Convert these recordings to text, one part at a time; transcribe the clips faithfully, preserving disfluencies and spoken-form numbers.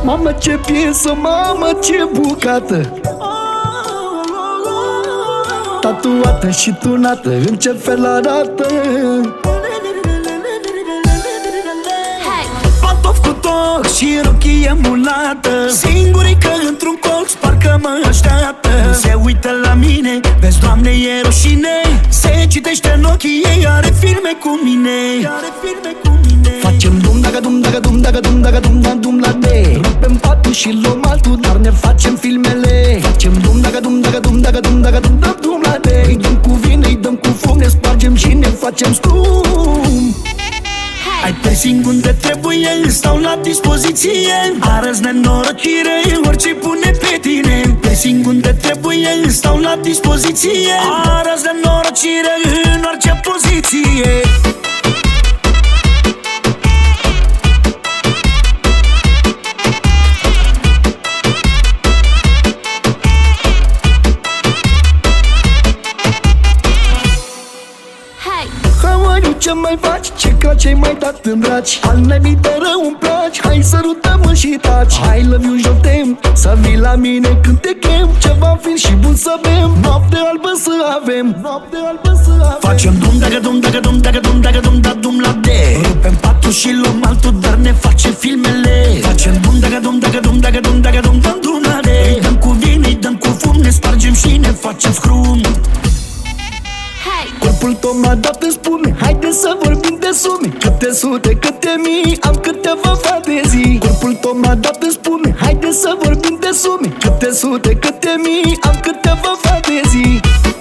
Mamă ce piesă, mamă ce bucată, tatuată și tunată, în ce fel arată. Pantof cu toc și rochie mulată, singurică într-un colț, parcă mă așteaptă. Se uită la mine, vezi, Doamne, e rușine. Se citește în ochii ei, are filme cu mine. Facem dum daga dum daga dum daga dum daga dum daga dum la de. Rupem patul și luăm altul, dar ne facem filmele. Facem dum daga dum daga dum daga dum daga dum daga dum la de. Îi dăm cu vin, îi dăm cu fum, ne spargem și ne facem scrum. Ai pressing unde trebuie, îți stau la dispoziție. Arăți nenorocire, orice pune pe tine. Pressing unde trebuie, îți stau la dispoziție. Arăți nenorocire în orice poziție. Ce mai faci? Ce craci ai mai dat în braci? Al nebii de rău îmi placi, hai sărutăm-mă și taci. I love you, je t'aime, să vii la mine când te chem. Ceva fin și bun să bem, noapte albă să avem, noapte albă să avem. Facem dum daga dum daga dum daga dum daga dum da dum la de. Rupem patul și luăm altul, dar ne facem filmele. Facem dum daga dum daga dum daga dum daga dum da dum la de. Îi dăm cu vin, îi dăm cu fum, ne spargem și ne facem scrum. Corpul tău m-a dat în spume, haide să vorbim de sume. Câte sute, câte mii, am câteva fantezii. Corpul tău m-a dat în spume, haide să vorbim de sume. Câte sute, câte mii, am câteva fantezii.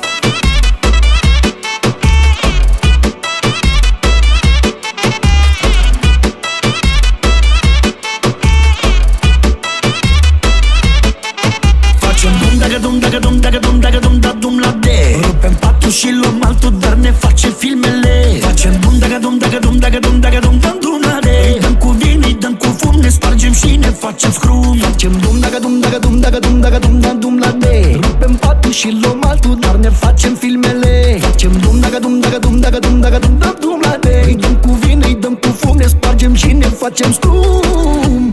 Facem dum daga dum daga dum daga dum daga dum da dum la de. Rupem patul și luăm altul, dar ne facem filmele. Facem dum daga dum daga dum daga dum daga dum da dum la de. Îi dăm cu vin, îi dăm cu fum, ne spargem și ne facem scrum. Facem dum daga dum daga dum daga dum daga dum da dum la de. Rupem patul și luăm altul, dar ne facem filmele. Facem dum daga dum daga dum daga dum daga dum da dum la de. Îi dăm cu vin, îi dăm cu fum, ne spargem și ne facem scrum.